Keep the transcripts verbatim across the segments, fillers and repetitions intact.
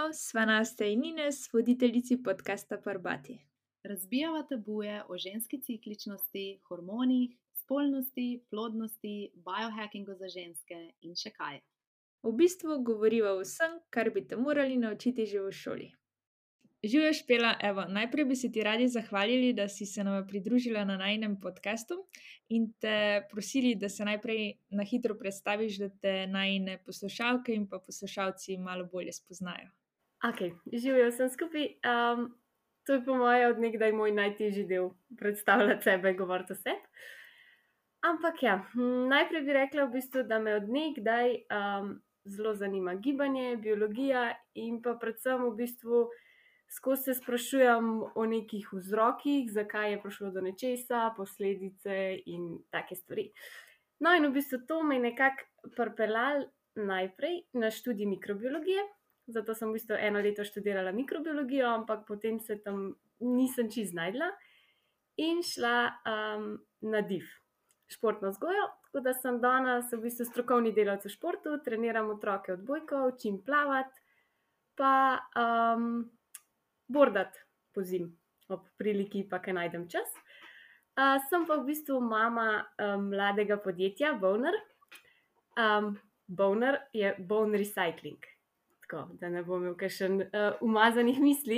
Čau, sva Nastja in Ines, voditeljici podcasta Parbati. Razbijava tabuje o ženski cikličnosti, hormonih, spolnosti, plodnosti, biohackingu za ženske in še kaj. V bistvu govoriva o vsem, kar bi te morali naučiti že v šoli. Živjo Špela, evo, najprej bi se ti radi zahvalili, da si se nama pridružila na najinem podcastu in te prosili, da se najprej na hitro predstaviš, da te najine poslušalke in pa poslušalci malo bolje spoznajo. Ok, živjo vsem skupaj. Um, to je po moje od nekdaj moj najtežji del, predstavljati sebe, govoriti o sebi. Ampak ja, hm, najprej bi rekla v bistvu, da me od nekdaj um, zelo zanima gibanje, biologija in pa predvsem v bistvu skozi se sprašujem o nekih vzrokih, zakaj je prišlo do nečesa, posledice in take stvari. No in v bistvu to me je nekako pripeljalo najprej na študij mikrobiologije. Zato sem v bistvu eno leto študirala mikrobiologijo, ampak potem se tam nisem čisto znašla in šla um, na D I F, športno vzgojo. Tako da sem danes v bistvu strokovni delavec v športu, treniram otroke odbojko, učim plavati, pa um, bordati po zim, ob priliki pa, kaj najdem čas. Uh, sem pa v bistvu mama um, mladega podjetja Bowner. Um, Bowner je Bone Recycling. Tako, da ne bom imel kakšen uh, umazanih misli.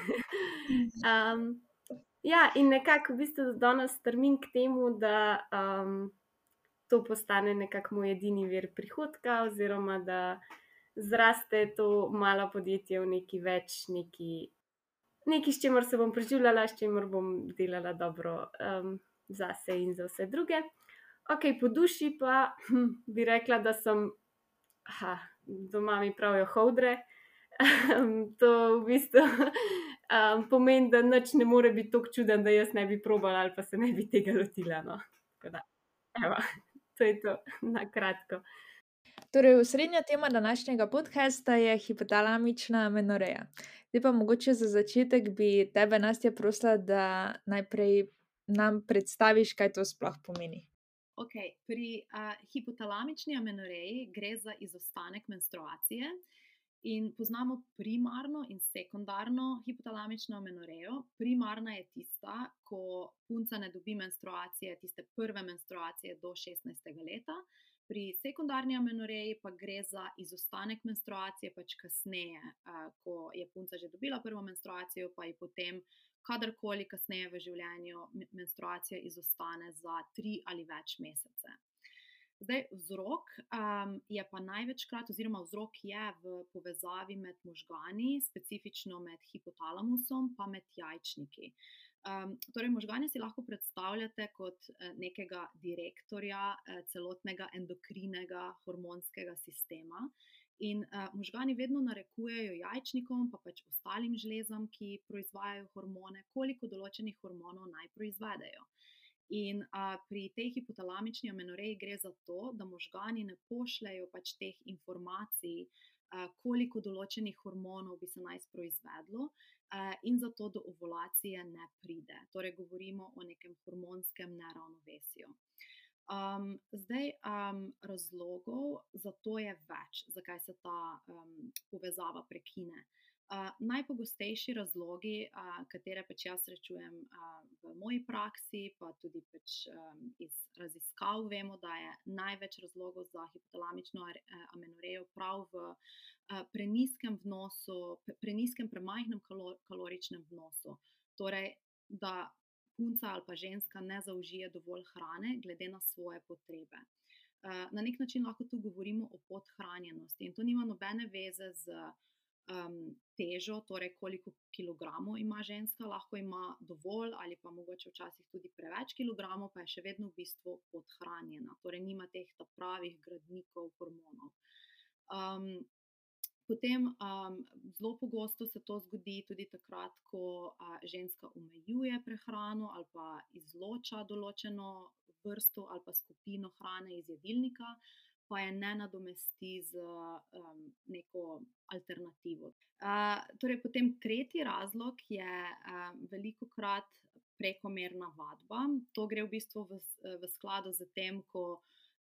um, ja, in nekako v bistvu danes strmim k temu, da um, to postane nekako moj edini vir prihodka, oziroma da zraste to malo podjetje v neki več, neki, neki, s čimer se bom preživljala, s čimer bom delala dobro um, zase in za vse druge. Ok, po duši pa hm, bi rekla, da sem, aha, doma mi pravijo hovdre. Um, to v bistvu um, pomeni, da nič ne more biti tako čuden, da jaz ne bi probala ali pa se ne bi tega lotila. No. Tako da, evo, to je to na kratko. Torej, osrednja tema današnjega podcasta je hipotalamična amenoreja. Zdaj pa mogoče za začetek bi tebe, Nastja, prosila, da najprej nam predstaviš, kaj to sploh pomeni. Ok, pri uh, hipotalamični amenoreji gre za izostanek menstruacije. In poznamo primarno in sekundarno hipotalamično amenorejo. Primarna je tista, ko punca ne dobi menstruacije, tiste prve menstruacije do šestnajstega leta. Pri sekundarni amenoreji pa gre za izostanek menstruacije pač kasneje, ko je punca že dobila prvo menstruacijo, pa je potem kadarkoli kasneje v življenju menstruacija izostane za tri ali več mesece. Zdaj, vzrok um, je pa največkrat, oziroma vzrok je v povezavi med možgani, specifično med hipotalamusom pa med jajčniki. Um, torej, možgani si lahko predstavljate kot eh, nekega direktorja eh, celotnega endokrinega hormonskega sistema. In uh, možgani vedno narekujejo jajčnikom, pa pač ostalim žlezam, ki proizvajajo hormone, koliko določenih hormonov naj proizvedejo. In a, pri tej hipotalamični amenoreji gre za to, da možgani ne pošljajo pač teh informacij, a, koliko določenih hormonov bi se naj proizvedlo, a, in zato do ovulacije ne pride. Torej, govorimo o nekem hormonskem neravnovesju. Um, zdaj, um, razlogov za to je več, zakaj se ta um, povezava prekine. Uh, najpogostejši razlogi, uh, katere pač jaz srečujem uh, v moji praksi, pa tudi pač, um, iz raziskav vemo, da je največ razlogov za hipotalamično amenorejo prav v uh, prenizkem vnosu, prenizkem premajhnem kalor, kaloričnem vnosu. Torej, da punca ali pa ženska ne zaužije dovolj hrane glede na svoje potrebe. Uh, na nek način lahko tu govorimo o podhranjenosti in to nima nobene veze z Um, težo, torej koliko kilogramov ima ženska, lahko ima dovolj ali pa mogoče včasih tudi preveč kilogramov, pa je še vedno v bistvu podhranjena, torej nima teh pravih gradnikov hormonov. Um, potem um, zelo pogosto se to zgodi tudi takrat, ko a, ženska omejuje prehrano ali pa izloča določeno vrsto ali pa skupino hrane iz jedilnika, pa je ne nadomesti z um, neko alternativo. Uh, torej, potem tretji razlog je um, velikokrat prekomerna vadba. To gre v bistvu v, v skladu z tem, ko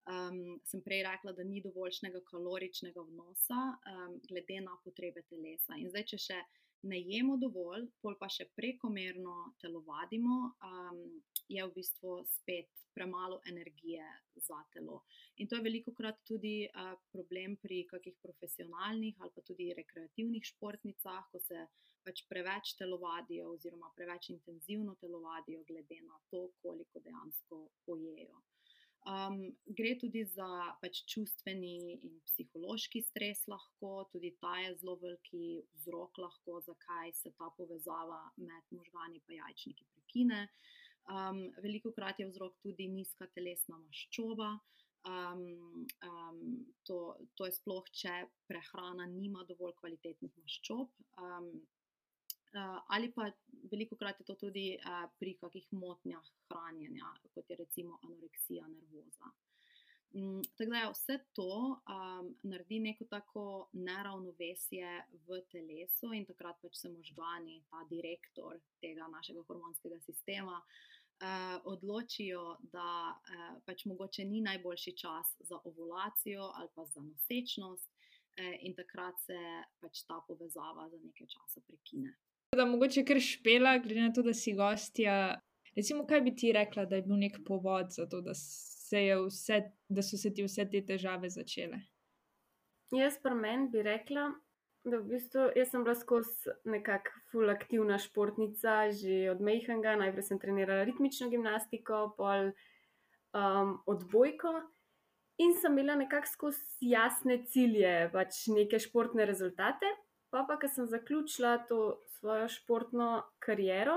Um, sem prej rekla, da ni dovoljšnega kaloričnega vnosa um, glede na potrebe telesa. In zdaj, če še ne jemo dovolj, pol pa še prekomerno telovadimo, um, je v bistvu spet premalo energije za telo. In to je velikokrat tudi uh, problem pri kakih profesionalnih ali pa tudi rekreativnih športnicah, ko se pač preveč telovadijo oziroma preveč intenzivno telovadijo glede na to, koliko dejansko pojejo. Um, gre tudi za pač čustveni in psihološki stres lahko, tudi ta je zelo veliki vzrok lahko, zakaj se ta povezava med možgani pa jajčniki prekine. Um, velikokrat je vzrok tudi nizka telesna maščoba, um, um, to, to je sploh, če prehrana nima dovolj kvalitetnih maščob. Um, Uh, ali pa velikokrat je to tudi uh, pri kakih motnjah hranjenja, kot je recimo anoreksija nervoza. Um, tako da je vse to um, naredi neko tako neravnovesje v telesu in takrat pač se možgani, ta direktor tega našega hormonskega sistema, uh, odločijo, da uh, pač mogoče ni najboljši čas za ovulacijo ali pa za nosečnost uh, in takrat se pač ta povezava za nekaj časa prekine. Da mogoče kar Špela, glede na to, da si gostja, recimo, kaj bi ti rekla, da je bil nek povod za to, da, se je vse, da so se ti vse te težave začele? Jaz pri meni bi rekla, da v bistvu jaz sem bila skozi nekako ful aktivna športnica, že od majhnega, najprej sem trenirala ritmično gimnastiko, pol um, odbojko in sem imela nekako skozi jasne cilje, pač neke športne rezultate. Pa pa, ko sem zaključila to svojo športno kariero,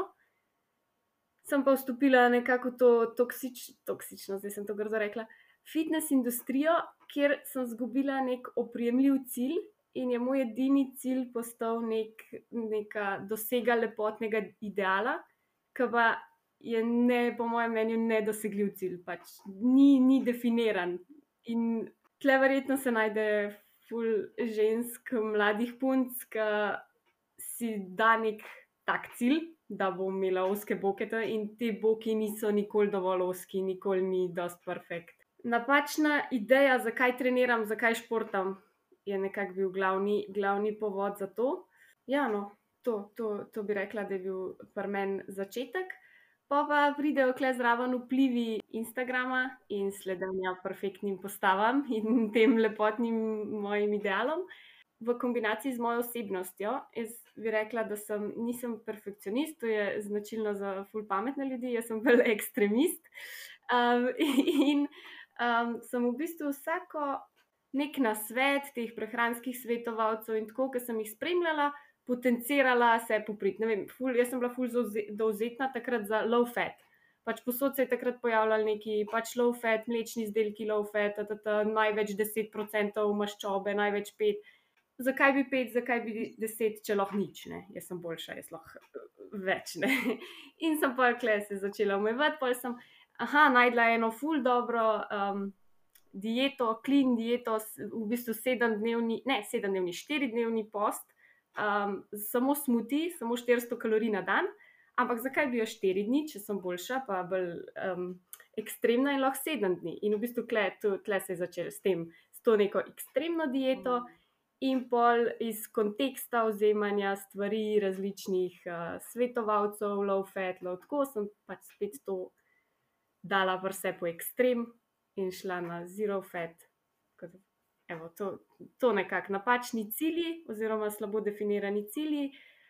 sem pa vstopila nekako v to toksič, toksično, zdaj sem to grdo rekla, fitness industrijo, kjer sem zgubila nek oprijemljiv cilj in je moj edini cilj postal nek, neka dosega lepotnega ideala, ki pa je ne, po mojem mnenju nedosegljiv cilj, pač ni, ni definiran. In tle verjetno se najde ful žensk, mladih punc, ki si da nek tak cilj, da bo imela ozke bokete in te boki niso nikoli dovolj ozki, nikoli ni dost perfekt. Napačna ideja, zakaj treniram, zakaj športam, je nekako bil glavni, glavni povod za to. Ja, no, to, to, to bi rekla, da je bil pri meni začetek. Pa pa pridejo kle zraven vplivi Instagrama in sledenja perfektnim postavam in tem lepotnim mojim idealom. V kombinaciji z mojo osebnostjo, jaz bi rekla, da sem, nisem perfekcionist, to je značilno za ful pametne ljudi, jaz sem bolj ekstremist. Um, in um, sem v bistvu vsako nek nasvet teh prehranskih svetovalcev in tako, ki sem jih spremljala, potencirala se popriti. Ne vem, ful, jaz sem bila ful dovzetna takrat za low fat. Pač posod se je takrat pojavljal neki pač low fat, mlečni izdelki low fat, tata, največ deset procentov maščobe, največ pet. Zakaj bi pet, zakaj bi deset, če lahko nič, ne? Jaz sem boljša, jaz lahko več, ne? In sem pa kle se začela omejevati, pol sem, aha, najdla eno ful dobro um, dieto, clean dieto, v bistvu sedemdnevni, ne, sedemdnevni, štiridnevni post, Um, samo smuti, samo štiristo kalorij na dan, ampak zakaj bi jo štiri dni, če sem boljša, pa bolj um, ekstremna in lahko sedem dni. In v bistvu tle, tle se je začelo s tem, s to neko ekstremno dieto in pol iz konteksta vzemanja stvari različnih uh, svetovalcev, low fat, low tako, sem pač spet to dala vse po ekstrem in šla na zero fat, kot Evo, to, to nekako napačni cilji oziroma slabo definirani cilji,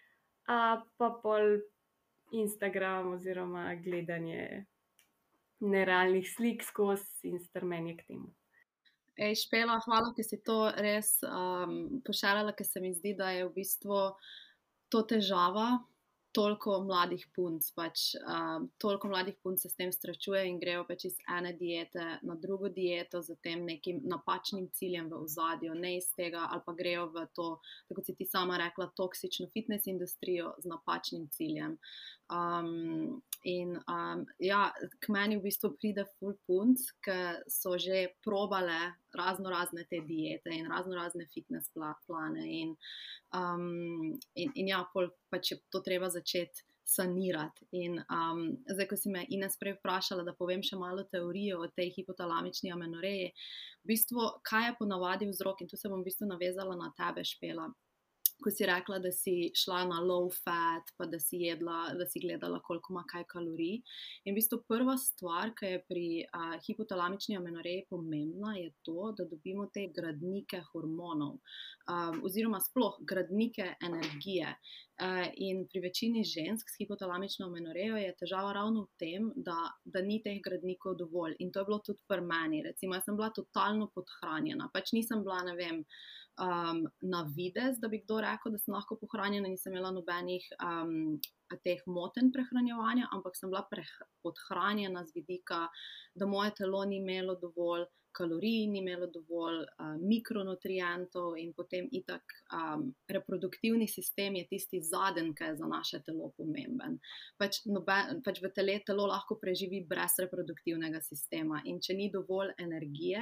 a pa pol Instagram oziroma gledanje nerealnih slik skozi in strmenje k temu. Ej, Špela, hvala, ker si to res um, pošarala, ker se mi zdi, da je v bistvu to težava toliko mladih punc, pač um, toliko mladih punc se s tem srečuje in grejo pač iz ene diete na drugo dieto z tem nekim napačnim ciljem v ozadju, ne iz tega, ali pa grejo v to, tako si ti sama rekla, toksično fitness industrijo z napačnim ciljem. Um, in um, ja, k meni v bistvu pride ful punc, ki so že probale razno razne te diete in razno razne fitness plane in, um, in, in ja, pol pač je to treba začeti sanirati. In um, zdaj, ko si me Ines prej vprašala, da povem še malo teorijo o tej hipotalamični amenoreji, v bistvu, kaj je ponavadi vzrok, in tu se bom v bistvu navezala na tebe, Špela. Ko si rekla, da si šla na low fat, pa da si jedla, da si gledala, koliko ima kaj kalorij. In v bistvu prva stvar, ki je pri uh, hipotalamični amenoreji pomembna, je to, da dobimo te gradnike hormonov, um, oziroma sploh gradnike energije. Uh, in pri večini žensk s hipotalamično amenorejo je težava ravno v tem, da, da ni teh gradnikov dovolj. In to je bilo tudi pri meni. Recimo, jaz sem bila totalno podhranjena, pač nisem bila, ne vem, Um, na videz, da bi kdo rekel, da sem lahko pohranjena, nisem imela nobenih um, teh motenj prehranjevanja, ampak sem bila podhranjena z vidika, da moje telo ni imelo dovolj kalorij, ni imelo dovolj uh, mikronutrientov in potem itak um, reproduktivni sistem je tisti zadnji, ki je za naše telo pomemben. Pač, noben, pač v tele telo lahko preživi brez reproduktivnega sistema in če ni dovolj energije,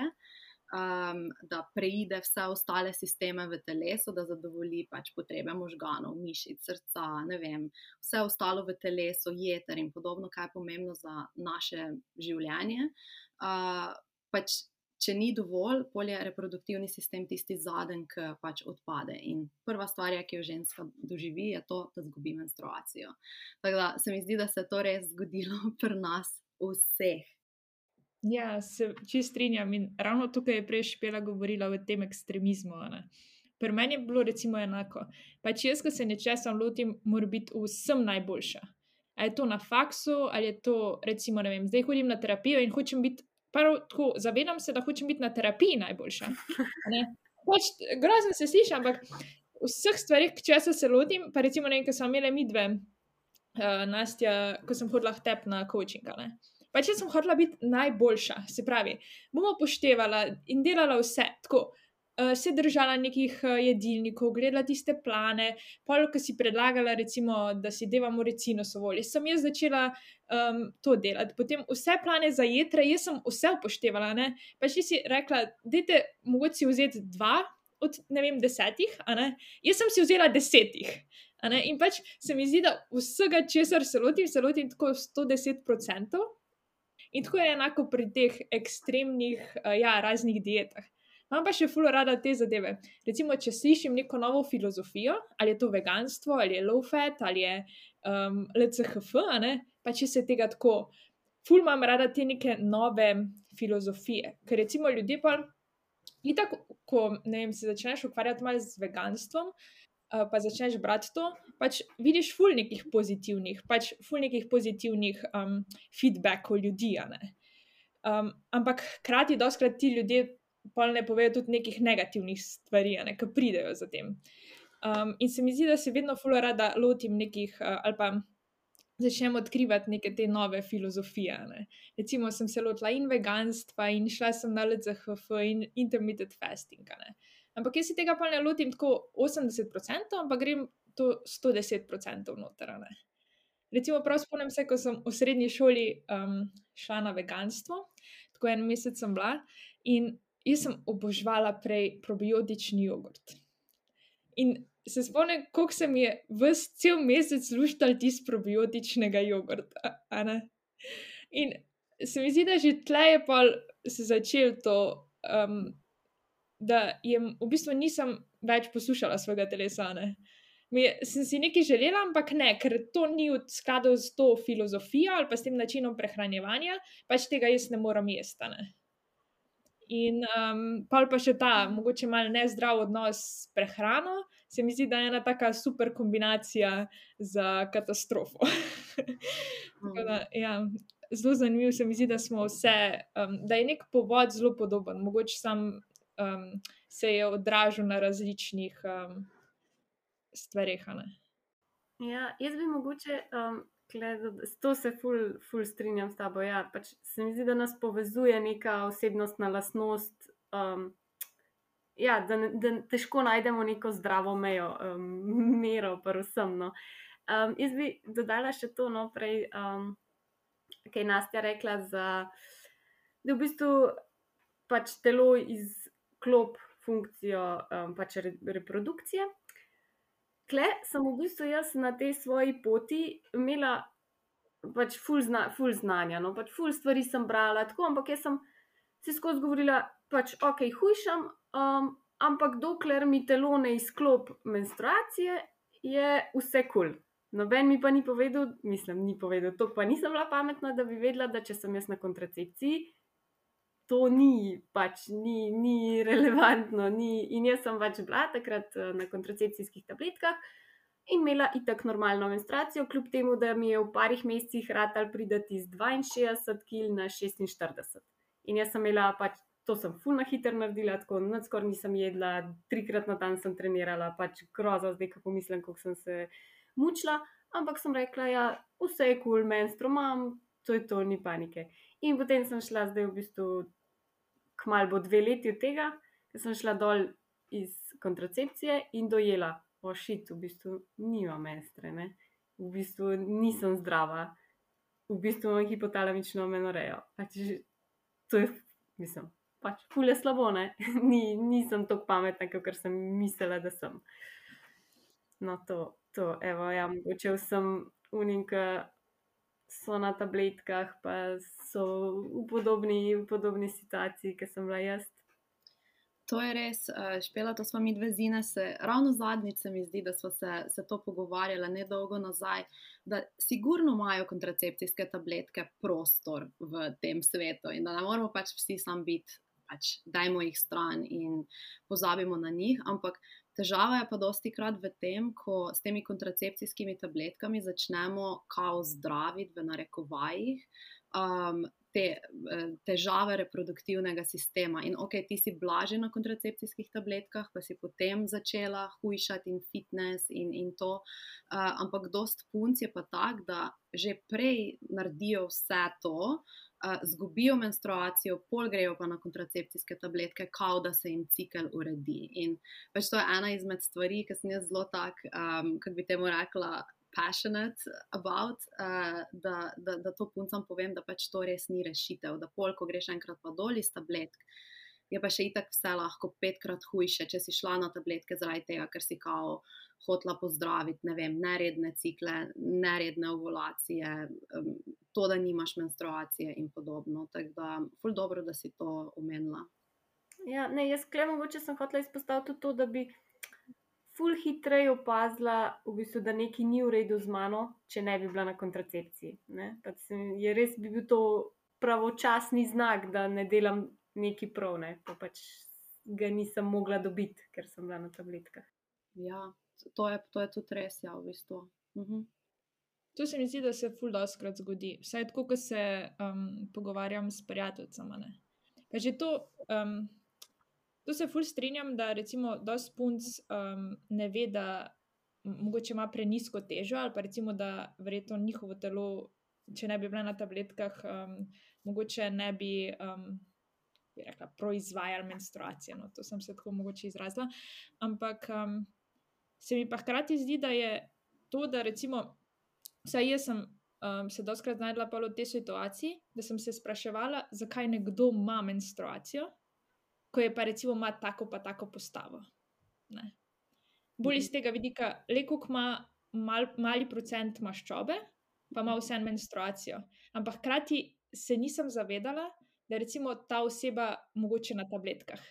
Um, da preide vse ostale sisteme v telesu, da zadovolji pač potrebe možganov, mišic, srca, ne vem, vse ostalo v telesu, jeter in podobno, kaj je pomembno za naše življenje. Uh, pač, če ni dovolj, pol je reproduktivni sistem tisti zadnji, ki pač odpade. In prva stvar, ki jo ženska doživi, je to, da zgubi menstruacijo. Tako da se mi zdi, da se je to res zgodilo pri nas vseh. Ja, se čist strinjam in ravno tukaj je prej Špela govorila o tem ekstremizmu. Ne? Pri meni je bilo recimo enako. Pač jaz, ko se nečesa lotim, mora biti vsem najboljša. A je to na faksu, ali je to, recimo, ne vem, zdaj hodim na terapijo in hočem biti, prvo tako, zavedam se, da hočem biti na terapiji najboljša. Ne? Pač grozno se sliši, ampak vseh stvarih, česa se lotim, pa recimo, ne vem, ko smo imeli midve, uh, Nastja, ko sem hodila k tebi na coachinga, ne? Pač jaz sem hotela biti najboljša, se pravi, bom upoštevala in delala vse, tako, uh, se držala nekih uh, jedilnikov, gledala tiste plane, pol, ko si predlagala, recimo, da si devamo recinosov olje, sem jaz začela um, to delati, potem vse plane za jetre, jaz sem vse upoštevala, ne, pač si rekla, dajte mogoče si vzeti dva od, ne vem, desetih, a ne, jaz sem si vzela desetih, a ne, in pač se mi zdi, da vsega, česar se lotim, se lotim tako sto deset procentov. In tako je enako pri teh ekstremnih, uh, ja, raznih dietah. Imam pa še ful rada te zadeve. Recimo, če slišim neko novo filozofijo, ali je to veganstvo, ali je low fat, ali je um, L C H F, a ne, pa če se tega tako, ful imam rada te neke nove filozofije. Ker recimo ljudje pa, itak, ko, ne vem, se začneš ukvarjati malo z veganstvom, Uh, pa začneš brati to, pač vidiš ful nekih pozitivnih, pač ful nekih pozitivnih um, feedbackov ljudi, a ne. Um, ampak hkrati doskrat ti ljudje pol ne povejo tudi nekih negativnih stvari, a ne, ki pridejo za tem. Um, in se mi zdi, da se vedno ful rada lotim nekih, uh, ali pa začnem odkrivati neke te nove filozofije, a ne. Recimo sem se lotila in veganstva in šla sem na L C H F in intermittent fasting, a ne. Ampak jaz si tega pa ne lotim tako osemdeset procentov, ampak grem to sto deset procentov noter, ne. Recimo prav spomnim se, ko sem v srednji šoli um, šla na veganstvo, tako en mesec sem bila in jaz sem oboževala prej probiotični jogurt. In se spomnim, koliko se mi je ves cel mesec luštal tisti probiotičnega jogurta, a ne. In se mi zdi, da že tle je pa se začel to, um, da je, v bistvu nisem več poslušala svojega telesa, ne. Mi, sem si nekaj želela, ampak ne, ker to ni v skladu s to filozofijo ali pa s tem načinom prehranjevanja, pač tega jaz ne moram jesti, ne. In um, pol pa še ta, mogoče malo nezdrav odnos s prehrano, se mi zdi, da je ena taka super kombinacija za katastrofo. Tako da, ja, zelo zanimivo se mi zdi, da smo vse, um, da je nek povod zelo podoben, mogoče sam Um, se je odražal na različnih um, stvareh. Ja, jaz bi mogoče, um, gledal, to se ful, ful strinjam s tabo. Ja, pač se mi zdi, da nas povezuje neka osebnostna lastnost, um, ja, da, da težko najdemo neko zdravo mejo, um, mero, pa vsem. No. Um, jaz bi dodala še to, no, prej, um, kaj je Nastja rekla, za, da v bistvu pač telo iz klop funkcijo um, pač re, reprodukcije. tle sem v bistvu jaz na tej svoji poti imela pač ful, zna, ful znanja, no, pač ful stvari sem brala, tako, ampak jaz sem si skozi govorila, pač ok, hujšam, um, ampak dokler mi telo ne izklop menstruacije, je vse kul. Cool. Noben mi pa ni povedal, mislim, ni povedal, to pa nisem bila pametna, da bi vedela, da če sem jaz na kontracepciji, to ni pač, ni, ni relevantno, ni, in jaz sem pač bila takrat na kontracepcijskih tabletkah in imela itak normalno menstruacijo, kljub temu, da mi je v parih mesecih ratal pridati iz dvainšestdeset kilogramov na šestinštirideset. In jaz sem imela pač, to sem ful na hiter naredila, tako nič skoraj nisem jedla, trikrat na dan sem trenirala, pač groza, zdaj kako mislim, kako sem se mučila, ampak sem rekla, ja, vse je kul, cool, menstru imam, to je to, ni panike. In potem sem šla zdaj v bistvu, kmalu bo dve leti od tega, ker sem šla dol iz kontracepcije in dojela, o shit, v bistvu nima menstre, ne? V bistvu nisem zdrava, v bistvu imam hipotalamično amenorejo. Pač, to je, mislim, pač ful je slabo, ne? Ni, nisem tako pametna, kakor sem mislila, da sem. No, to, to, evo, ja, mogoče vsem unim, ki so na tabletkah, pa so v podobni, v podobni situaciji, ki sem bila jaz. To je res, Špela, to smo mi dve zine se, ravno zadnjič se mi zdi, da smo se, se to pogovarjali nedolgo nazaj, da sigurno imajo kontracepcijske tabletke prostor v tem svetu in da ne moramo pač vsi sam biti, pač dajmo jih stran in pozabimo na njih, ampak težava je pa dosti krat v tem, ko s temi kontracepcijskimi tabletkami začnemo kao zdraviti v narekovajih, um, te težave reproduktivnega sistema. In ok, ti si blaže na kontracepcijskih tabletkah, pa si potem začela hujšati in fitness in, in to, uh, ampak dost punc je pa tak, da že prej naredijo vse to, uh, zgubijo menstruacijo, pol grejo pa na kontracepcijske tabletke, kao da se jim cikel uredi. In pač to je ena izmed stvari, ki sem jaz zelo tak, um, kako bi temu rekla, passionate about, uh, da, da, da to puncam povem, da pač to res ni rešitev, da pol, ko greš enkrat pa dol iz tabletk, je pa še itak vse lahko petkrat hujše, če si šla na tabletke zaradi tega, ker si kao hotla pozdraviti, ne vem, neredne cikle, neredne ovulacije, um, to, da nimaš menstruacije in podobno. Tako da, ful dobro, da si to omenila. Ja, ne, jaz kle mogoče sem hotela izpostaviti to, da bi ful hitreje opazila, v bistvu, da nekaj ni v redu z mano, če ne bi bila na kontracepciji. Ne? Pač je res bi bil to pravočasni znak, da ne delam nekaj prav, ne? Pa pač ga nisem mogla dobiti, ker sem bila na tabletkah. Ja, to je, to je tudi res, ja, v bistvu. Mhm. To se mi zdi, da se ful doskrat zgodi. Vsaj tako, ko se um, pogovarjam s prijateljicama, ne. Pa že to... Um, Tu se ful strinjam, da recimo dosti punc um, ne ve, da mogoče ima prenizko težo ali pa recimo, da verjetno njihovo telo, če ne bi bila na tabletkah, um, mogoče ne bi, um, bi rekla, proizvajali menstruacije, no, to sem se tako mogoče izrazila, ampak um, se mi pa hkrati zdi, da je to, da recimo, vsaj jaz sem um, se dostikrat znajdla pa v tej situaciji, da sem se spraševala, zakaj nekdo ima menstruacijo, ko je pa recimo ima tako pa tako postavo. Ne. Bolj iz tega vidika, le koliko ima mal, mali procent maščobe, pa ima vseeno menstruacijo. Ampak hkrati se nisem zavedala, da recimo ta oseba mogoče na tabletkah.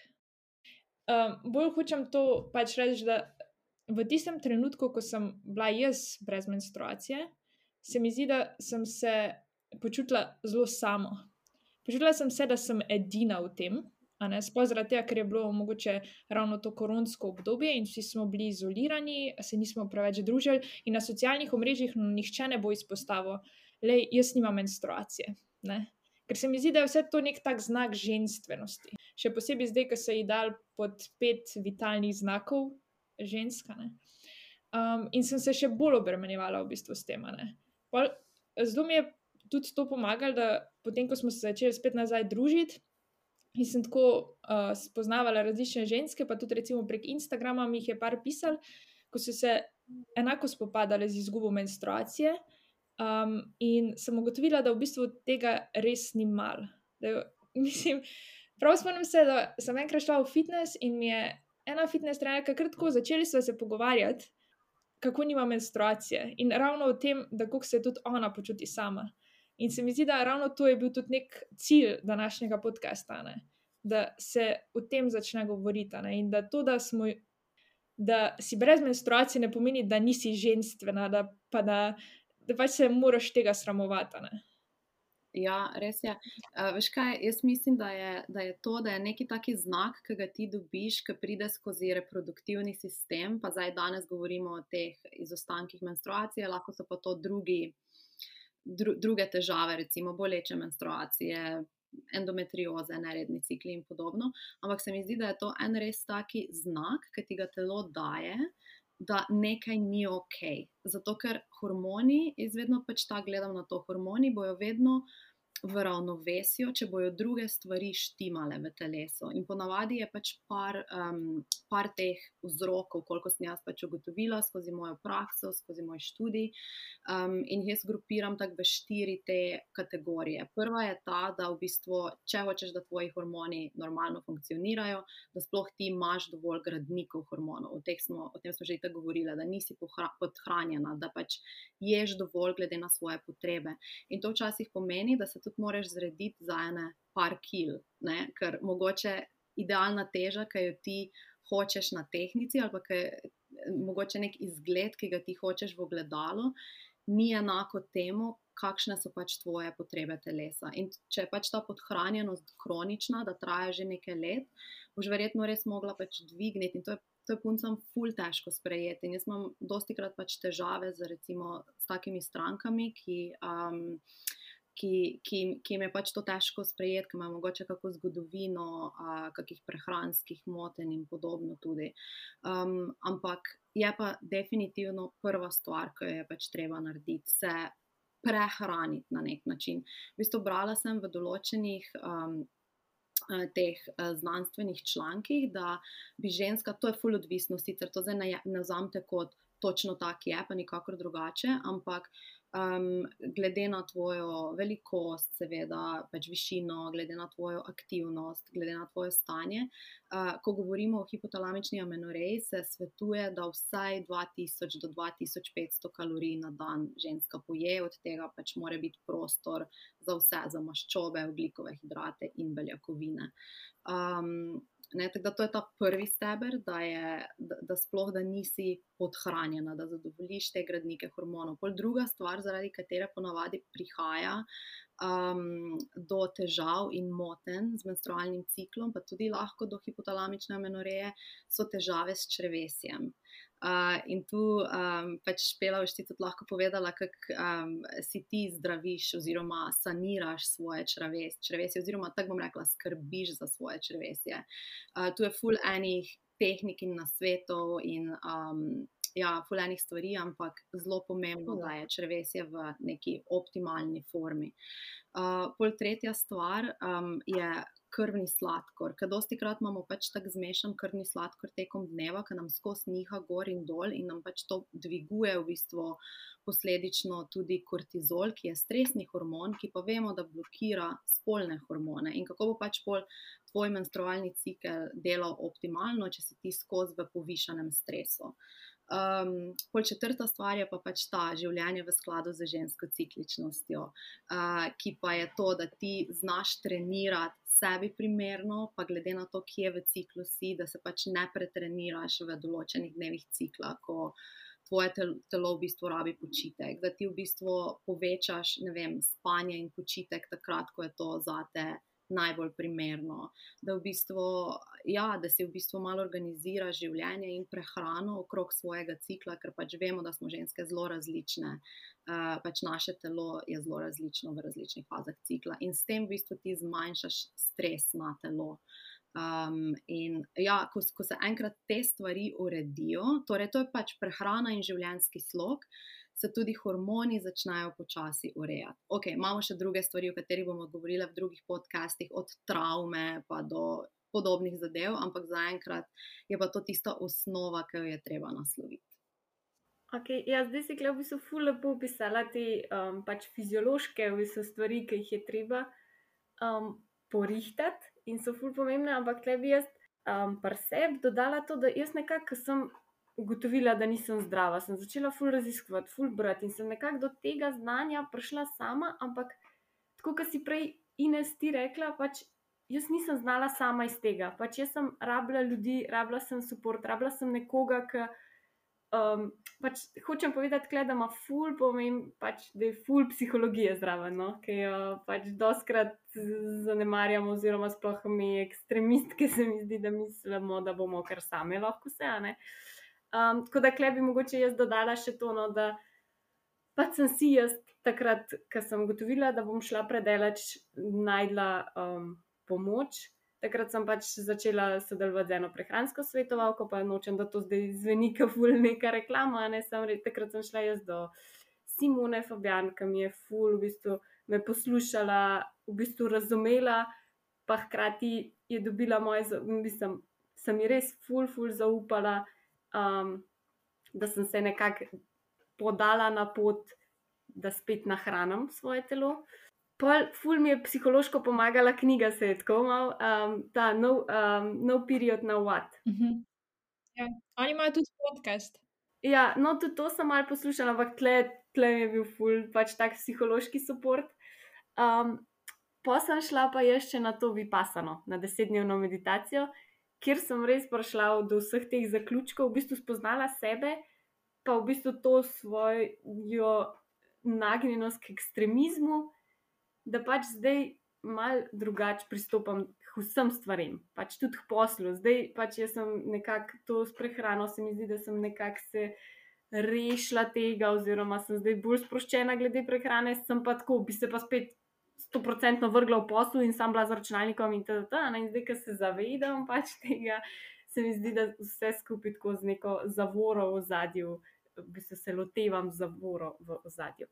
Um, bolj hočem to pač reči, da v tistem trenutku, ko sem bila jaz brez menstruacije, se mi zdi, da sem se počutila zelo samo. Počutila sem se, da sem edina v tem, sploh zaradi tega, ker je bilo mogoče ravno to koronsko obdobje in vsi smo bili izolirani, se nismo preveč družili in na socialnih omrežjih nihče ne bo izpostavil, lej, jaz nimam menstruacije, ne. Ker se mi zdi, da je vse to nek tak znak ženstvenosti. Še posebej zdaj, ko se ji dal pod pet vitalnih znakov ženska, ne. Um, in sem se še bolj obremenjevala v bistvu s tem, ne. Pol, zelo mi je tudi to pomagalo, da potem, ko smo se začeli spet nazaj družiti, in sem tako uh, spoznavala različne ženske, pa tudi recimo prek Instagrama mi jih je par pisali, ko so se enako spopadale z izgubo menstruacije, um, in sem ugotovila, da v bistvu tega res ni malo. Da, mislim, prav spomnim se, da sem enkrat šla v fitness in mi je ena fitness trenerka kar tako, začeli sva se pogovarjati, kako nima menstruacije. In ravno o tem, da kako se tudi ona počuti sama. In se mi zdi, da ravno to je bil tudi nek cilj današnjega podcasta, ne? Da se o tem začne govoriti. Ne? In da to, da, smo, da si brez menstruacije, ne pomeni, da nisi ženstvena, da pa da, da pač se moraš tega sramovati. Ne? Ja, res je. Uh, veš kaj, jaz mislim, da je, da je to, da je neki taki znak, ki ga ti dobiš, ki pride skozi reproduktivni sistem, pa zdaj danes govorimo o teh izostankih menstruacije, lahko so pa to drugi, dru, druge težave, recimo boleče menstruacije, endometrioze, neredni cikli in podobno. Ampak se mi zdi, da je to en res taki znak, ki ti ga telo daje, da nekaj ni ok. Zato, ker hormoni, jaz vedno pač tako gledam na to, hormoni bojo vedno v ravnovesju, če bojo druge stvari štimale v telesu. In ponavadi je pač par, um, par teh vzrokov, koliko sem jaz pač ugotovila skozi mojo prakso, skozi moj študij. Um, in jaz grupiram tako v štiri te kategorije. Prva je ta, da v bistvu, če hočeš, da tvoji hormoni normalno funkcionirajo, da sploh ti imaš dovolj gradnikov hormonov. O, smo, o tem smo že tako govorili, da nisi podhranjena, da pač ješ dovolj glede na svoje potrebe. In to včasih pomeni, da se tudi moraš zrediti za ene par kil, ne? Ker mogoče idealna teža, ki jo ti hočeš na tehnici, ali pa ki, mogoče nek izgled, ki ga ti hočeš v ogledalu, ni enako temu, kakšne so pač tvoje potrebe telesa. In če je pač ta podhranjenost kronična, da traja že nekaj let, boš verjetno res mogla pač dvigniti in to je To je puncam ful težko sprejeti. In jaz imam dostikrat pač težave z, recimo, s takimi strankami, ki, um, ki, ki, ki jim je pač to težko sprejeti, ki imajo mogoče kako zgodovino, uh, kakih prehranskih motenj in podobno tudi. Um, ampak je pa definitivno prva stvar, ki je pač treba narediti, se prehraniti na nek način. V bistvu brala sem v določenih um, teh uh, znanstvenih člankih, da bi ženska, to je ful odvisno, sicer to zdaj ne, ne vzamete kot točno tak je, pa nikakor drugače, ampak um, glede na tvojo velikost, seveda, pač višino, glede na tvojo aktivnost, glede na tvoje stanje, uh, ko govorimo o hipotalamični amenoreji, se svetuje, da vsaj dva tisoč do dva tisoč petsto kalorij na dan ženska poje, od tega pač mora biti prostor za vse, za maščobe, ogljikove hidrate in beljakovine. Um, Ne, tako da to je ta prvi steber, da, je, da, da sploh da nisi podhranjena, da zadovoljiš te gradnike hormonov. Pol druga stvar, zaradi katere ponavadi prihaja um, do težav in motenj z menstrualnim ciklom, pa tudi lahko do hipotalamične amenoreje, so težave s črevesjem. Uh, in tu um, pač Špela boš ti tudi lahko povedala, kako um, si ti zdraviš oziroma saniraš svoje čreves, črevesje, oziroma tako bom rekla, skrbiš za svoje črevesje. Uh, tu je ful enih tehnik in nasvetov in um, ja, ful enih stvari, ampak zelo pomembno, da je črevesje v neki optimalni formi. Uh, pol tretja stvar um, je krvni sladkor, ker dosti krat imamo pač tak zmešan krvni sladkor tekom dneva, ker nam skozi niha gor in dol in nam pač to dviguje v bistvu posledično tudi kortizol, ki je stresni hormon, ki pa vemo, da blokira spolne hormone. In kako bo pač pol tvoj menstrualni cikel delal optimalno, če si ti skozi v povišanem stresu. Um, pol četrta stvar je pa pač ta življenje v skladu z žensko cikličnostjo, uh, ki pa je to, da ti znaš trenirati sebi primerno, pa glede na to, kje v ciklu si, da se pač ne pretreniraš v določenih dnevih cikla, ko tvoje telo v bistvu rabi počitek, da ti v bistvu povečaš, ne vem, spanje in počitek takrat, ko je to zate najbolj primerno, da v bistvu, ja, da si v bistvu malo organiziraš življenje in prehrano okrog svojega cikla, ker pač vemo, da smo ženske zelo različne, uh, pač naše telo je zelo različno v različnih fazah cikla in s tem v bistvu ti zmanjšaš stres na telo. Um, in ja, ko, ko se enkrat te stvari uredijo, torej to je pač prehrana in življenjski slog, se tudi hormoni začnejo počasi urejati. Ok, imamo še druge stvari, o katerih bomo govorili v drugih podcastih, od travme pa do podobnih zadev, ampak zaenkrat je pa to tista osnova, ki jo je treba nasloviti. Ok, ja, zdaj si v bistvu ful lepo opisala te um, pač fiziološke v bistvu stvari, ki jih je treba um, porihtati in so ful pomembne, ampak tle bi jaz um, pri sebi dodala to, da jaz nekako sem ugotovila, da nisem zdrava, sem začela ful raziskovati, ful brati in sem nekako do tega znanja prišla sama, ampak tako, kot si prej Ines ti rekla, pač jaz nisem znala sama iz tega. Pač jaz sem rabila ljudi, rabila sem support, rabila sem nekoga, ki um, pač hočem povedati, kle, da ima ful pomem, pač, da je ful psihologije zraven, no? Ki jo pač doskrat zanemarjamo, oziroma sploh mi ekstremistke se mi zdi, da mislimo, da bomo kar same lahko vse, a ne. Um, tako da kle bi mogoče jaz dodala še to, no, da pač sem si jaz takrat, ko sem ugotovila, da bom šla predaleč, najdla um, pomoč. Takrat sem pač začela sodelovati z eno prehransko svetovalko, pa nočem, da to zdaj zveni kot ful neka reklama, ne, sem res, takrat sem šla jaz do Simone Fabjan, ki mi je ful v bistvu me poslušala, v bistvu razumela, pa hkrati je dobila moje, mislim, sem ji res ful, ful zaupala, um, da sem se nekako podala na pot, da spet nahranim svoje telo. Pol, ful mi je psihološko pomagala knjiga, se je tako mal, um, ta no, um, no Period, Now What. Uh-huh. Ja. Oni imajo tudi podcast. Ja, no, tudi to sem malo poslušala, ampak tle, tle mi je bil ful, pač tak psihološki support. Um, pa sem šla pa ještě na to vipassano, na desetdnevno meditacijo, kjer sem res prišla do vseh teh zaključkov, v bistvu spoznala sebe, pa v bistvu to svojo nagnjenost k ekstremizmu, da pač zdaj malo drugače pristopam k vsem stvarem, pač tudi k poslu. Zdaj pač jaz sem nekako to s prehrano, se mi zdi, da sem nekako se rešila tega, oziroma sem zdaj bolj sproščena glede prehrane, sem pa tako, bi se pa spet sto procentno vrgla v poslu in sam bila z računalnikom in td. In zdaj, ko se zavedam pač tega, se mi zdi, da vse skupaj tako z neko zavoro v ozadju, v bistvu se lotevam zavoro v ozadju.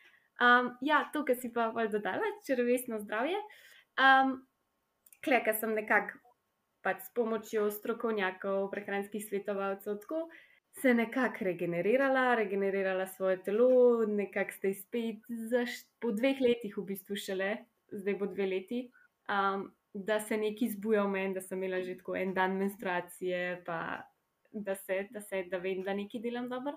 Um, ja, to, kar si pa bolj dodala, črevesno zdravje. Um, Kleka sem nekako pač s pomočjo strokovnjakov, prehranskih svetovalcev, tako se nekako regenerirala, regenerirala svoje telo, nekako zdaj spet za, po dveh letih v bistvu šele, zdaj bo dve leti, um, da se nekaj zbuja v meni, da sem imela že tako en dan menstruacije, pa da se, da se, da vem, da nekaj delam dobro.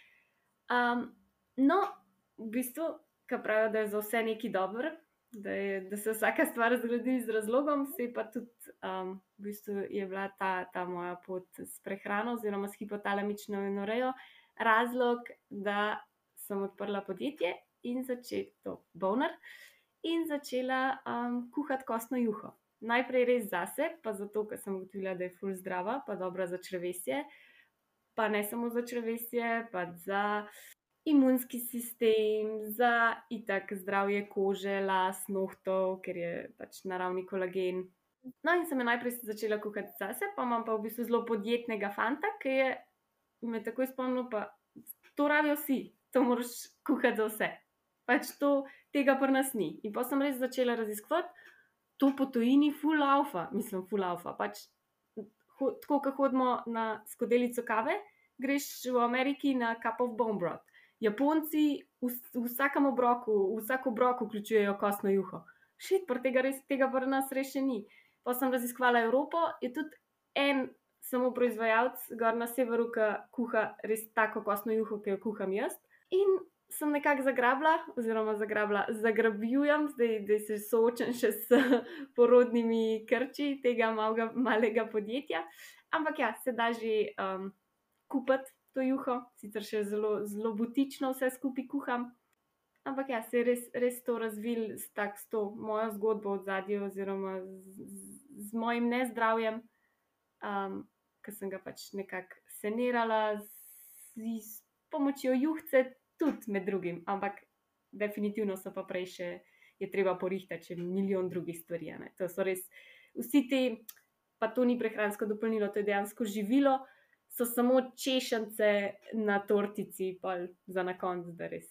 Um, no, v bistvu, ki pravijo, da je za vse nekaj dobro, da, je, da se vsaka stvar zgodi z razlogom, se pa tudi um, v bistvu je bila ta, ta moja pot s prehrano oziroma s hipotalamično amenorejo razlog, da sem odprla podjetje in začela, Boner, in začela um, kuhati kostno juho. Najprej res zase, pa zato, ker sem ugotovila, da je ful zdrava, pa dobra za črevesje, pa ne samo za črevesje, pa za imunski sistem, za itak zdravje kože, las, nohtov, ker je pač naravni kolagen. No, in sem me najprej začela kuhati zase, pa imam pa v bistvu zelo podjetnega fanta, ki je me takoj spomnil, pa to rabijo vsi, to moraš kuhati za vse. Pač to, tega pri nas ni. In pa sem res začela raziskovati, to po tujini ful laufa, mislim ful laufa, pač ho, tako, ko hodimo na skodelico kave, greš v Ameriki na cup of bone broth. Japonci v, v vsakem obroku, v vsak obrok vključujejo kostno juho. Šit, pa tega, res, tega pri nas res še ni. Pa sem raziskovala Evropo, je tudi en samo proizvajalec gor na severu, ki kuha res tako kostno juho, ki jo kuham jaz. In sem nekako zagrabila, oziroma zagrabila, zagrabljujem, zdaj, zdaj se soočam še s porodnimi krči tega malega, malega podjetja. Ampak ja, se da že um, kupiti to juho, sicer še zelo, zelo butično vse skupaj kuham. Ampak ja, se je res, res to razvil s, tak, s to mojo zgodbo od zadnje, oziroma z, z, z mojim nezdravjem, um, ki sem ga pač nekako sanirala z, z pomočjo juhce, tudi med drugim. Ampak definitivno so pa prej še, je treba porihtati še milijon drugih stvari. Ne? To so res, vsi ti, pa to ni prehransko dopolnilo, to je dejansko živilo, so samo češence na tortici, pa za na konc, da res,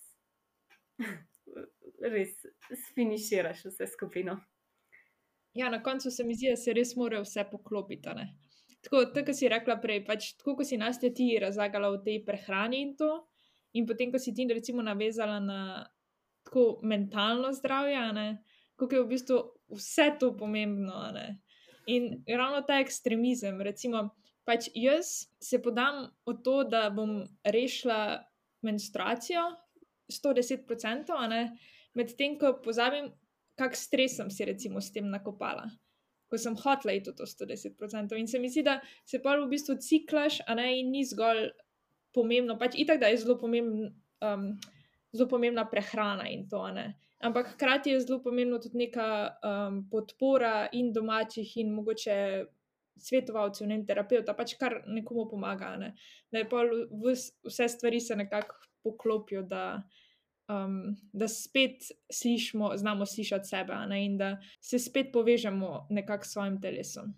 res sfiniširaš vse skupino. Ja, na koncu se mi zdi, da se res mora vse poklopiti. Ne? Tako, tako si rekla prej, pač tako, ko si Nastja ti razlagala o tej prehrani in to, in potem, ko si ti recimo navezala na tako mentalno zdravje, ne? Kako je v bistvu vse to pomembno. Ne? In ravno ta ekstremizem, recimo, pač jaz se podam v to, da bom rešila menstruacijo sto deset procentov, medtem ko pozabim, kak stres sem si recimo s tem nakopala, ko sem hotela iti v to sto deset procentov. In se mi zdi, da se pol v bistvu ciklaš, a ne, in ni zgolj pomembno, pač itak, da je zelo pomembno, um, zelo pomembna prehrana in to, a ne. Ampak hkrati je zelo pomembno tudi neka um, podpora in domačih in mogoče svetovalcev, ne, terapeuta, pač kar nekomu pomaga, ne. Da je pol vs, vse stvari se nekako poklopijo, da Um, da spet slišimo, znamo slišati sebe, a ne, in da se spet povežemo nekako s svojim telesom.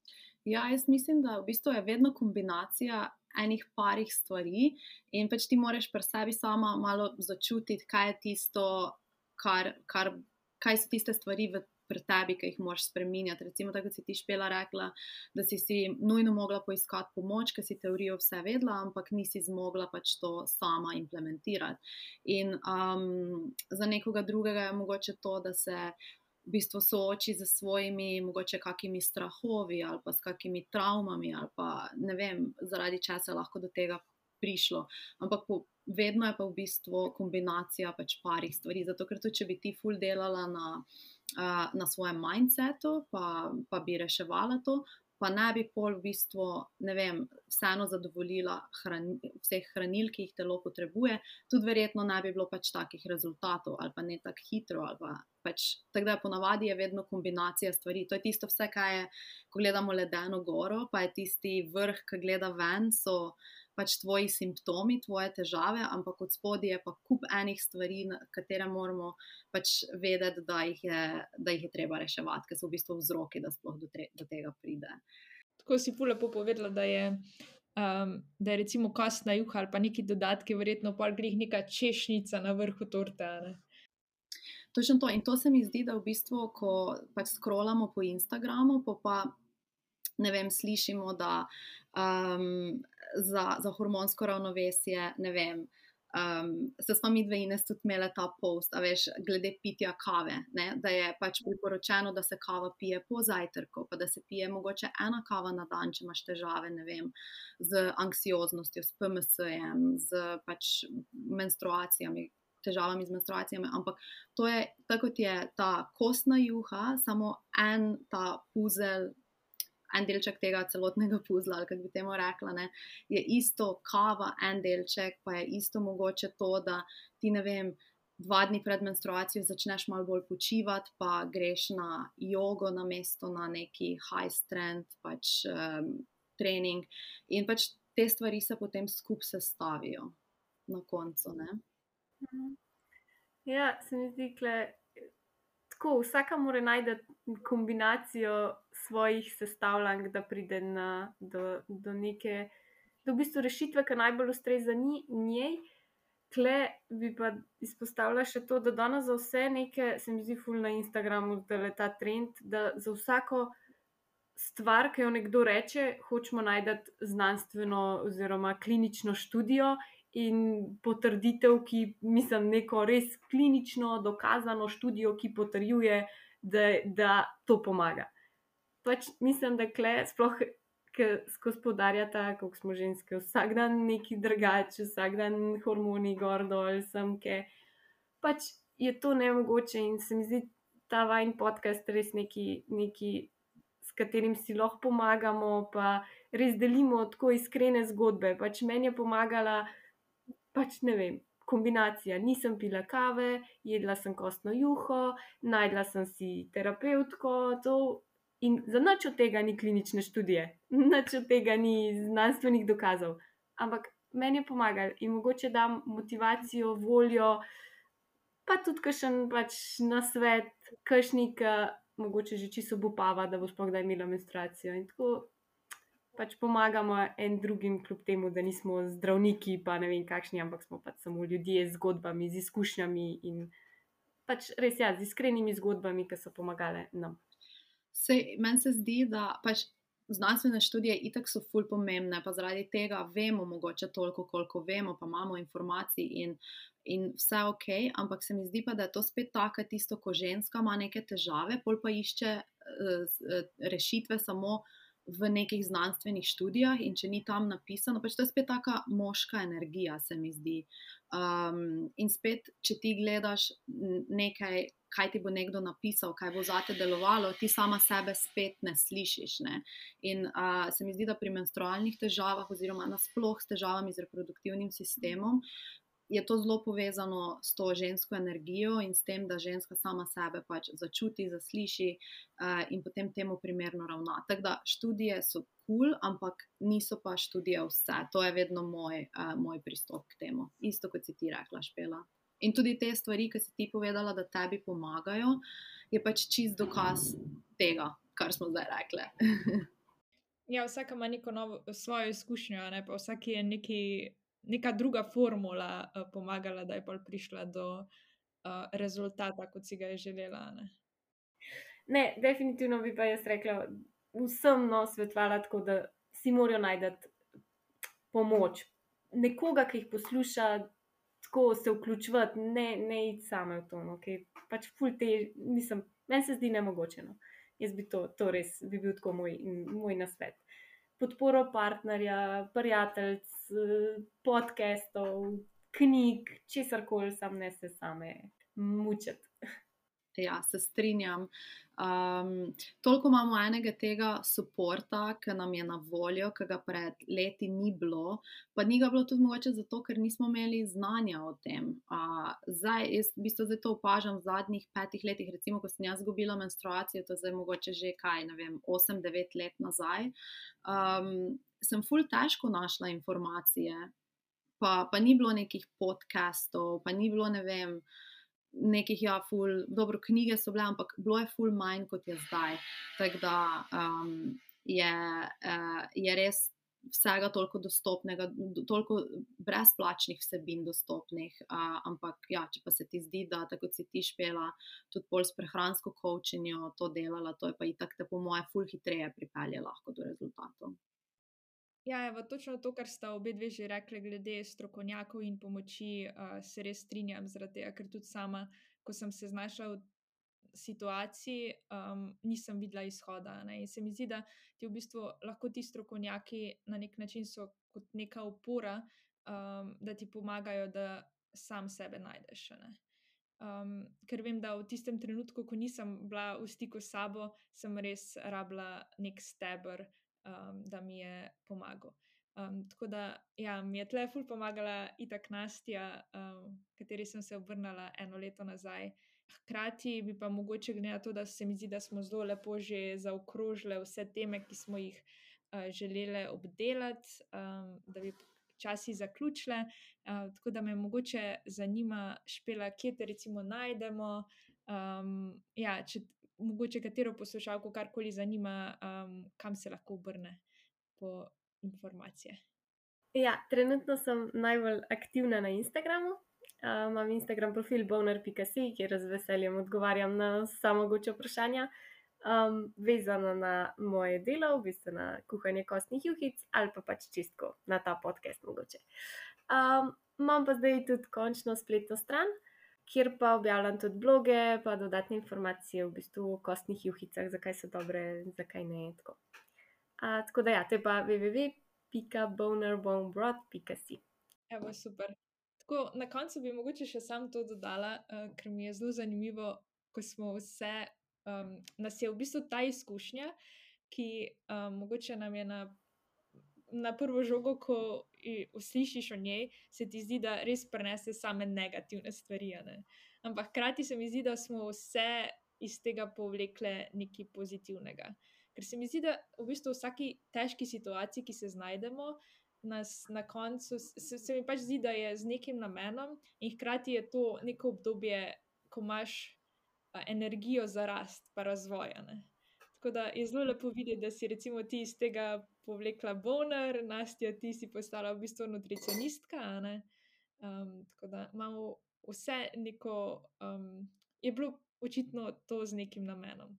Ja, jaz mislim, da v bistvu je vedno kombinacija enih parih stvari in pač ti moraš pri sebi sama malo začutiti, kaj je tisto, kar, kar, kaj so tiste stvari v pri tebi, ki jih moraš spreminjati. Recimo, tako kot si ti Špela rekla, da si si nujno mogla poiskati pomoč, ker si teorijo vse vedela, ampak nisi zmogla pač to sama implementirati. In um, za nekoga drugega je mogoče to, da se v bistvu sooči z svojimi mogoče kakimi strahovi ali pa s kakimi travmami ali pa ne vem, zaradi česa lahko do tega prišlo. Ampak po, vedno je pa v bistvu kombinacija pač parih stvari, zato ker tudi, če bi ti ful delala na Uh, na svojem mindsetu, pa, pa bi reševala to, pa ne bi pol v bistvu, ne vem, vseeno zadovoljila hrani, vseh hranil, ki jih telo potrebuje, tudi verjetno ne bi bilo pač takih rezultatov ali pa ne tako hitro, ali pa pač, tako da ponavadi je vedno kombinacija stvari. To je tisto vse, kaj je, ko gledamo ledeno goro, pa je tisti vrh, ki gleda ven, so pač tvoji simptomi, tvoje težave, ampak od spodaj je pa kup enih stvari, na katere moramo pač vedeti, da jih je, da jih je treba reševati, ker so v bistvu vzroki, da sploh do, tre, do tega pride. Tako si ful lepo povedala, da je, um, da je recimo kostna juha ali pa neki dodatki, verjetno pol glih neka češnjica na vrhu torte, ne? Točno to. In to se mi zdi, da v bistvu, ko pač scrollamo po Instagramu, pa pa ne vem, slišimo, da um, za, za hormonsko ravnovesje, ne vem, um, se smo mi dve Ines tudi imele ta post, a veš, glede pitja kave, ne, da je pač priporočeno, da se kava pije po zajtrku, pa da se pije mogoče ena kava na dan, če imaš težave, ne vem, z anksioznostjo, s P M S-jem, z pač menstruacijami, težavami z menstruacijami, ampak to je, tako kot je ta kostna juha, samo en ta puzelj, en delček tega celotnega puzla, ali kako bi temu rekla, ne, je isto kava, en delček, pa je isto mogoče to, da ti, ne vem, dva dni pred menstruacijo začneš malo bolj počivati, pa greš na jogo na mesto, na neki high strength pač um, trening in pač te stvari se potem skup sestavijo na koncu, ne. Ja, se mi zdi, kle, tako, vsaka mora najti kombinacijo svojih sestavljank, da pride na, do, do neke, do v bistvu rešitve, ki najbolj ustreza njej. Tle bi pa izpostavila še to, da danes za vse neke, se mi zdi ful na Instagramu, da je ta trend, da za vsako stvar, ki jo nekdo reče, hočemo najti znanstveno oziroma klinično študijo in potrditev, ki, mislim, neko res klinično dokazano študijo, ki potrjuje, da, da to pomaga. Pač mislim, da kle, sploh, ki skozi poudarjata, kako smo ženske, vsak dan neki drugače, vsak dan hormoni gor dol, semke, pač je to nemogoče in se mi zdi ta vajin podcast res neki, neki, s katerim si lahko pomagamo, pa res delimo tako iskrene zgodbe. Pač meni je pomagala pač ne vem, kombinacija. Nisem pila kave, jedla sem kostno juho, najdla sem si terapeutko, to in za nič od tega ni klinične študije, nič od tega ni znanstvenih dokazov, ampak meni je pomagalo in mogoče dam motivacijo, voljo, pa tudi kakšen pač nasvet, kakšnik, mogoče že čisto obupava, da bo sploh kdaj imela menstruacijo in tako pač pomagamo en drugim, kljub temu, da nismo zdravniki, pa ne vem kakšni, ampak smo pač samo ljudje z zgodbami, z izkušnjami in pač res ja, z iskrenimi zgodbami, ki so pomagale nam. Sej, meni se zdi, da pač znanstvene študije itak so ful pomembne, pa zaradi tega vemo mogoče toliko, koliko vemo, pa imamo informacij in, in vse ok, ampak se mi zdi pa, da je to spet taka tisto, ko ženska ima neke težave, pol pa išče uh, rešitve samo v nekih znanstvenih študijah in če ni tam napisano, pač to je spet taka moška energija, se mi zdi. Um, in spet, če ti gledaš nekaj, kaj ti bo nekdo napisal, kaj bo zate delovalo, ti sama sebe spet ne slišiš. Ne? In uh, se mi zdi, da pri menstrualnih težavah oziroma nasploh s težavami z reproduktivnim sistemom je to zelo povezano s to žensko energijo in s tem, da ženska sama sebe pač začuti, zasliši uh, in potem temu primerno ravna. Tako da študije so cool, ampak niso pa študije vse. To je vedno moj, uh, moj pristop k temu. Isto kot si ti rekla, Špela. In tudi te stvari, ki si ti povedala, da tebi pomagajo, je pač čist dokaz tega, kar smo zdaj rekle. Ja, vsaka ima neko novo, svojo izkušnjo, ne? Pa vsaki je neki, neka druga formula uh, pomagala, da je pol prišla do uh, rezultata, kot si ga je želela. Ne? Ne, definitivno bi pa jaz rekla, vsem no svetovala tako, da si morajo najti pomoč. Nekoga, ki jih posluša, tako se vključevati, ne, ne iti same v to, no, ki pač ful te, mislim, meni se zdi nemogoče, no. Jaz bi to, to res, bi bil tako moj, moj nasvet. Podporo partnerja, prijateljc, podcastov, knjig, česarkoli, sam ne se same mučiti. Ja, se strinjam. Um, toliko imamo enega tega suporta, ki nam je na voljo, ki ga pred leti ni bilo, pa ni ga bilo tudi mogoče zato, ker nismo imeli znanja o tem. Uh, zdaj, jaz v bistvu zdaj to opažam v zadnjih petih letih, recimo, ko sem jaz izgubila menstruacijo, to je zdaj mogoče že kaj, ne vem, osem, devet let nazaj, um, sem ful težko našla informacije, pa, pa ni bilo nekih podcastov, pa ni bilo, ne vem, nekih, ja, ful, dobro, knjige so bile, ampak bilo je ful manj, kot je zdaj. Tako da um, je, uh, je res vsega toliko dostopnega, toliko brezplačnih vsebin dostopnih, uh, ampak ja, če pa se ti zdi, da tako si ti, Špela, tudi bolj s prehransko coachinjo to delala, to je pa itak te po moje ful hitreje pripelje lahko do rezultatov. Ja, evo, točno to, kar sta obe dve že rekli glede strokovnjakov in pomoči, uh, se res strinjam zaradi tega, ker tudi sama, ko sem se znašla v situaciji, um, nisem videla izhoda. Ne? In se mi zdi, da ti v bistvu lahko ti strokovnjaki na nek način so kot neka opora, um, da ti pomagajo, da sam sebe najdeš. Ne? Um, ker vem, da v tistem trenutku, ko nisem bila v stiku s sabo, sem res rabila nek steber, Um, da mi je pomagal. Um, tako da, ja, mi je tle ful pomagala itak Nastja, um, kateri sem se obrnila eno leto nazaj. Hkrati bi pa mogoče glede na to, da se mi zdi, da smo zelo lepo že zaokrožile vse teme, ki smo jih uh, želele obdelati, um, da bi časi zaključile. Uh, tako da me mogoče zanima, Špela, kje te recimo najdemo, um, ja, če mogoče katero poslušalko karkoli zanima, um, kam se lahko obrne po informacije. Ja, trenutno sem najbolj aktivna na Instagramu. Uh, imam Instagram profil boner pika si, kjer z veseljem odgovarjam na vsa mogoče vprašanja, um, vezano na moje delo, v bistvu na kuhanje kostnih juhic ali pa pač čistko na ta podcast mogoče. Um, imam pa zdaj tudi končno spletno stran, kjer pa objavljam tudi bloge, pa dodatne informacije v bistvu o kostnih juhicah, zakaj so dobre, zakaj ne. Tako, A, tako da ja, to je pa w w w pika boner bone broth pika si. Evo, super. Tako, na koncu bi mogoče še sam to dodala, uh, ker mi je zelo zanimivo, ko smo vse, um, nas je v bistvu ta izkušnja, ki um, mogoče nam je na na prvo žogo, ko uslišiš o njej, se ti zdi, da res prenese same negativne stvari. Ne? Ampak hkrati se mi zdi, da smo vse iz tega povlekle nekaj pozitivnega. Ker se mi zdi, da v bistvu v vsaki težki situaciji, ki se znajdemo, nas na koncu, se, se mi pač zdi, da je z nekim namenom in hkrati je to neko obdobje, ko imaš a, energijo za rast pa razvoja. Ne? Tako da je zelo lepo videti, da si recimo ti iz tega povlekla boner, Nastja, ti si postala v bistvu nutricionistka, ne? Um, tako da imamo vse neko, um, je bilo očitno to z nekim namenom.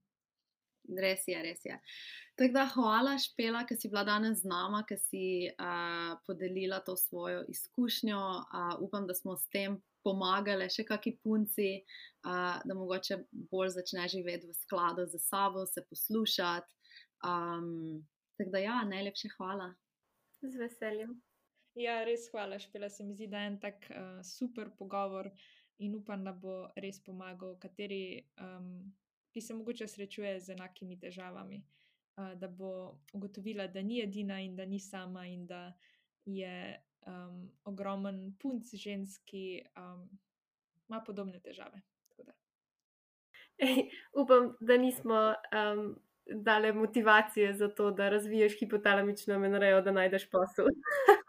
Res je, res je. Tako da hvala, Špela, ki si bila danes z nama, ki si uh, podelila to svojo izkušnjo. Uh, upam, da smo s tem pomagale še kaki punci, uh, da mogoče bolj začne živeti v skladu z sabo, se poslušati. Um, Tako da ja, najlepše hvala. Z veseljem. Ja, res hvala, Špela. Se mi zdi, da je en tak uh, super pogovor in upam, da bo res pomagal kateri, um, ki se mogoče srečuje z enakimi težavami, uh, da bo ugotovila, da ni edina in da ni sama in da je um, ogromen punc žensk, ki um, ima podobne težave. Tako da. Ej, upam, da nismo um, dale motivacije za to, da razviješ hipotalamično amenorejo, da najdeš posel.